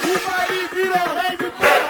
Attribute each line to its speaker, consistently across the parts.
Speaker 1: baile vira o rei de pé.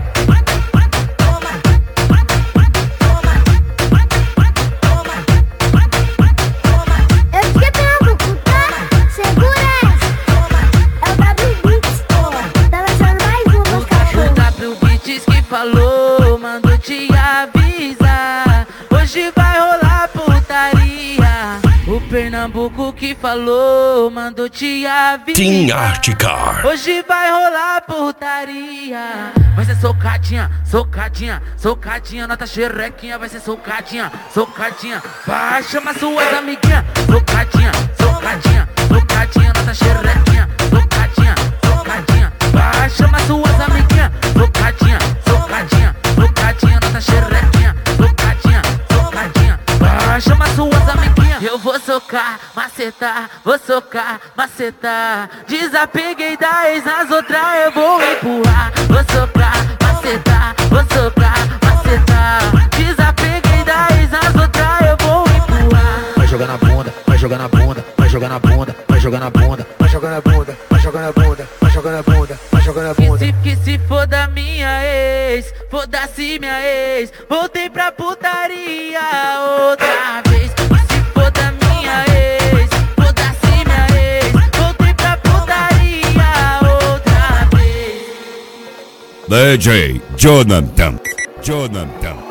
Speaker 2: Falou, mando te avisar, hoje vai rolar putaria. O Pernambuco que falou, mando te avisar,
Speaker 3: Team Articar.
Speaker 2: hoje vai rolar putaria. Vai ser socadinha, socadinha, socadinha, nota xerequinha. Vai ser socadinha, socadinha, vai chamar suas amiguinhas. Socadinha, socadinha, socadinha, nota xerequinha. Socadinha, socadinha, vai chamar suas amiguinhas. Socadinha, socadinha, socadinha, nota xerequinha. Socadinha, socadinha, vai chamar suas amiguinhas. Eu vou socar, macetar, vou socar, macetar. Desapeguei da ex, nas outras eu vou empurrar. Vou socar, macetar, vou socar, macetar. Desapeguei da ex, nas outras eu vou empurrar.
Speaker 4: Vai jogar na bunda, vai jogar na bunda, vai jogar na bunda, vai jogar na bunda, vai jogar na bunda, vai jogar na bunda, vai jogar na bunda, vai jogar na bunda.
Speaker 2: Que se foda minha ex, foda-se minha ex. Voltei pra putaria outra vez. Que se foda minha ex, foda-se minha ex. Voltei pra putaria outra vez.
Speaker 3: DJ Jonathan.